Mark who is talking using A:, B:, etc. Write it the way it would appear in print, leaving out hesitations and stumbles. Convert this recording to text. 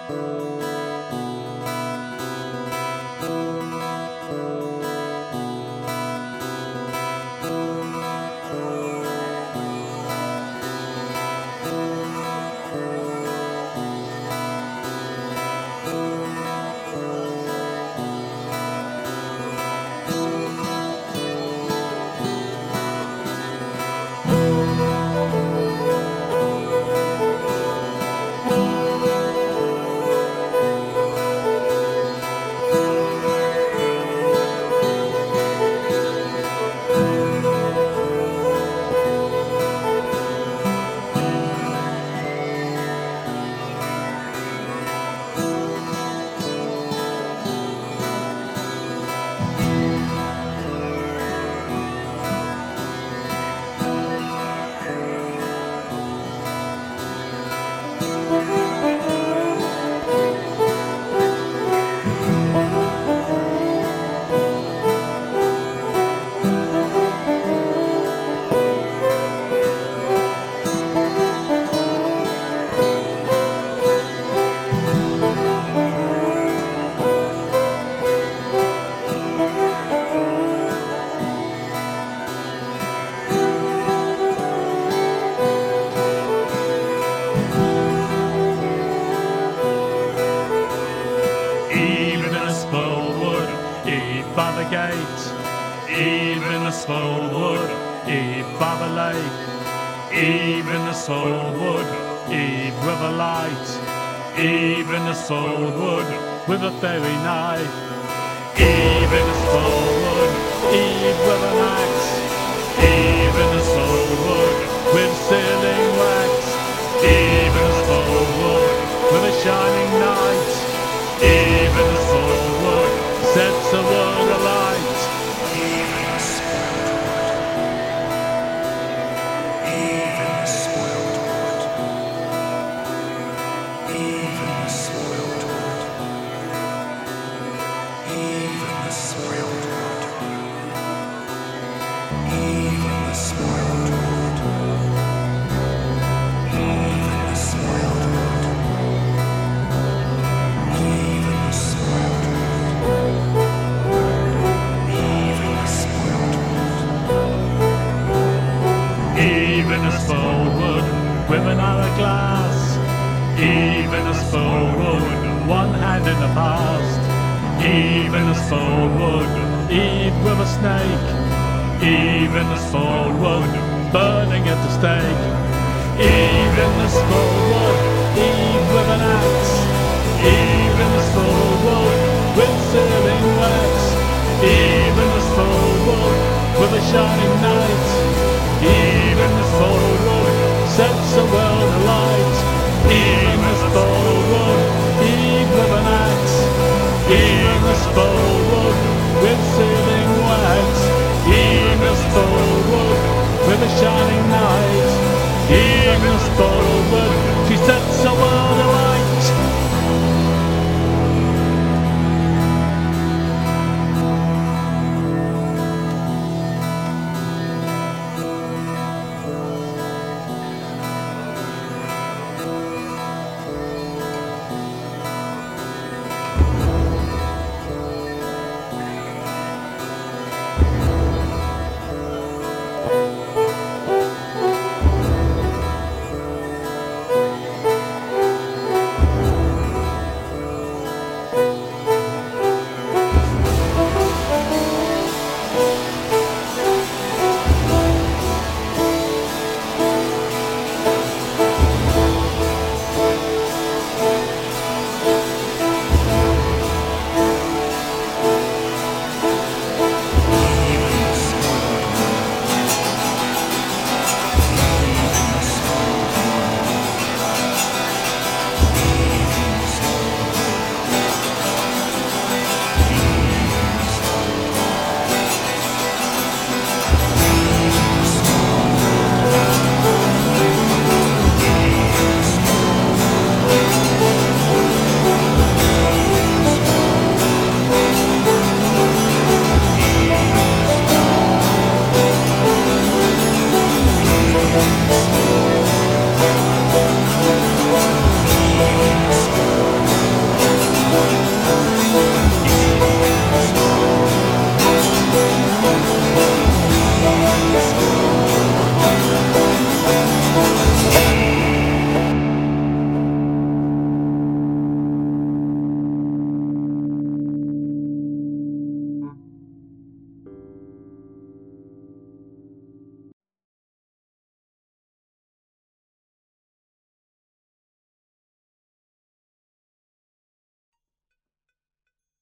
A: Even a small wood, Eve by the gate. Even a small wood, Eve by the lake. Even a small wood, Eve with a light. Even a small wood with a fairy knife. Even a small wood, Eve with an axe. Even a small wood with sealing wax. Even a small wood with a shining night. Even a small wood sets the world alight.
B: Even a spoiled wood. Even a spoiled wood. Even a spoiled wood. Even a spoiled wood. Even a spoiled wood. Even a spoiled wood. Even a spoiled wood.
A: Even a small wood with an hourglass. Even a small wood, one hand in the past. Even a small wood, Eve with a snake. Even a small wood, burning at the stake. Even a small wood, Eve with an axe. Even a small wood with sealing wax. Even a small wood with a shining night. Even a small wood sets the world alight. Even a small wood, Eve with an axe. Even a small wood with sealing wax. Even a small wood with a shining night. Even a small wood, she sets the world